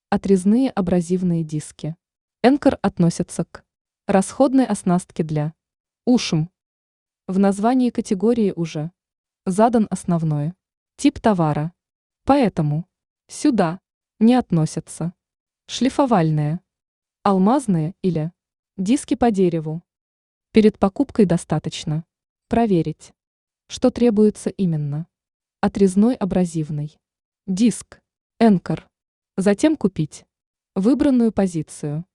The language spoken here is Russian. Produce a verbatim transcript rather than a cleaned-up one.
Отрезные абразивные диски. Энкор относятся к расходной оснастке для УШМ. В названии категории уже задан основной тип товара, поэтому сюда не относятся шлифовальные, алмазные или диски по дереву. Перед покупкой достаточно проверить, что требуется именно. Отрезной абразивный диск, энкор. Затем купить выбранную позицию.